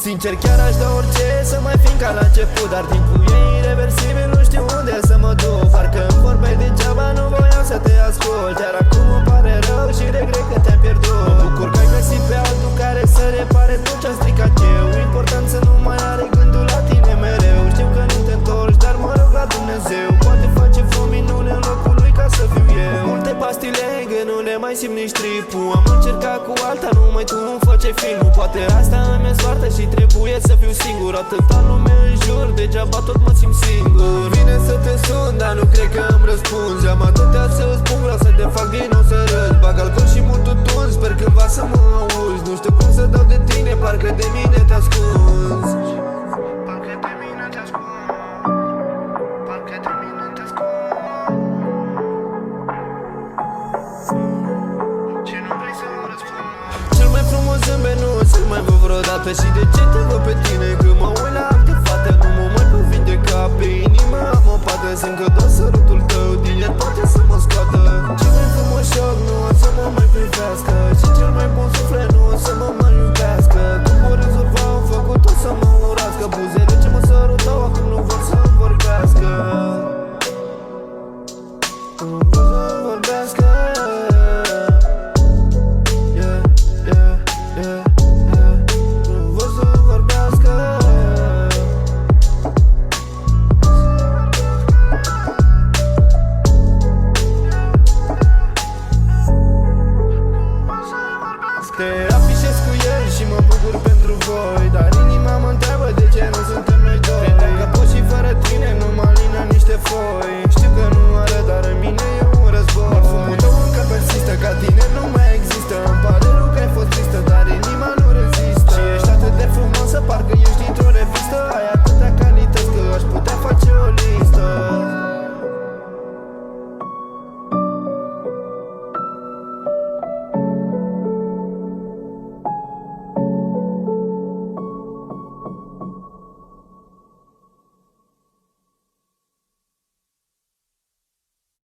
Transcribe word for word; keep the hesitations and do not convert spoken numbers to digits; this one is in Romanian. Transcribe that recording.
Sincer chiar aș da orice să mai fim ca la început, dar timpul e irreversibil, nu știu unde să mă duc. Parcă îmi vorbeai degeaba, nu voiam să te ascult. Iar acum îmi pare rău și regret că te-am pierdut. Mă bucur că ai găsit pe altul care să repare tot ce-am stricat eu. Important să nu mai are gândul la tine mereu. Știu că nu te întorci, dar mă rog la Dumnezeu. Poate face foc minune în locul lui ca să fiu eu. Multe pastile în nu le mai simt nici tripul. Am încercat cu alta, numai tu îmi făceai filmul. Poate asta îmi e soartă și trebuie să fiu singur. Atâta lume în jur, degeaba tot mă simt singur. Vine să te sun, dar nu cred că îmi răspunzi. Am atâtea să spun, vreau să te fac din nou să râd. Bag alcool și mult tutun, sper cândva să mă auzi. Nu știu cum să dau de tine, parcă de mine te ascunzi. Parcă de mine te ascunzi. Parcă de mine te ascunzi. Ce nu vrei să-mi răspunzi? Cel mai frumos zâmbet nu o să-l mai văd vreodată. Și de ce te văd pe tine când mă uit la